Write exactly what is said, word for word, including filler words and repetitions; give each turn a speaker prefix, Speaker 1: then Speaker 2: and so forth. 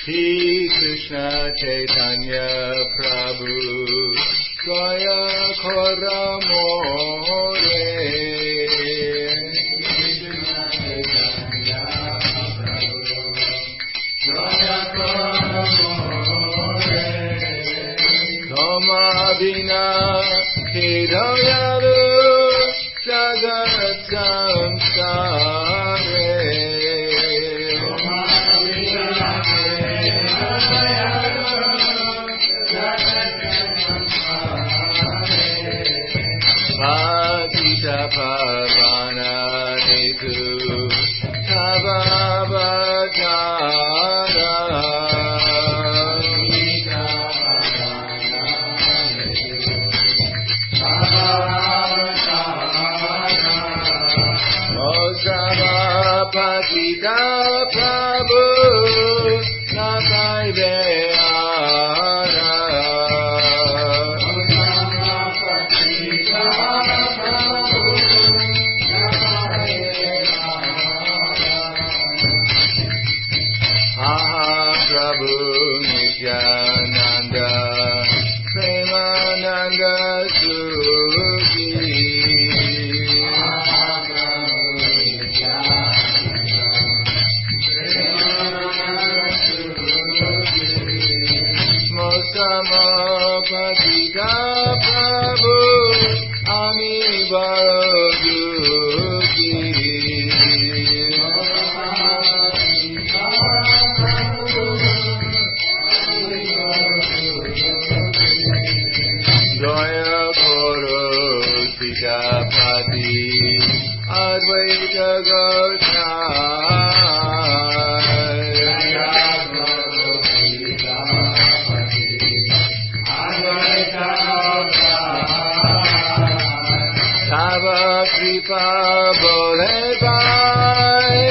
Speaker 1: Shri Krishna Chaitanya Prabhu Gaya Khora More Krishna Chaitanya Prabhu Gaya Khora More Toma Vina Hidayalu Jagat Samsare Patita Pavana Hetu Tava Bhajana Osama Patita Prabhu Nakai Veana Prabhu Nityananda Premananda Suki Mosama Patita Prabhu Ami Baroduki Joya Koro Sikapati Advaita Gosai Tava Kripa Bole Bhai